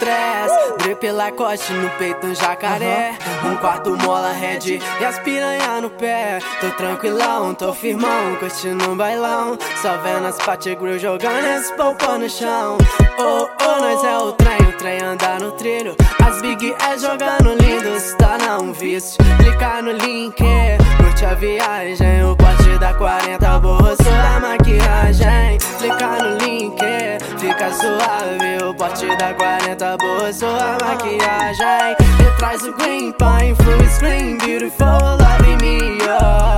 estresse. Drip Lacoste no peito, um jacaré. Um quarto mola red e as piranha no pé. Tô tranquilão, tô firmão, curtindo um bailão. Só vendo as Pati Grill jogando esse polpão no chão. Oh, oh, nós é o trem anda no trilho. As Big é jogando lindo, se torna um vício. Clicar no link, curte a viagem. O pote da 40 borroçou a maquiagem. Clicar no link, fica suave. O pote da 40 borroçou a maquiagem. E traz o green pine, full screen, beautiful, love me, oh.